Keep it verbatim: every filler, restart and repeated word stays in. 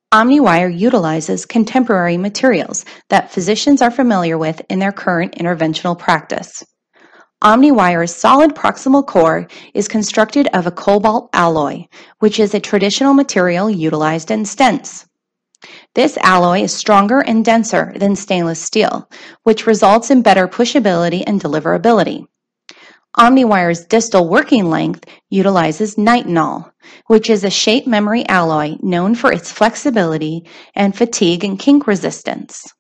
OmniWire utilizes contemporary materials that physicians are familiar with in their current interventional practice. OmniWire's solid proximal core is constructed of a cobalt alloy, which is a traditional material utilized in stents. This alloy is stronger and denser than stainless steel, which results in better pushability and deliverability. OmniWire's distal working length utilizes nitinol, which is a shape memory alloy known for its flexibility and fatigue and kink resistance.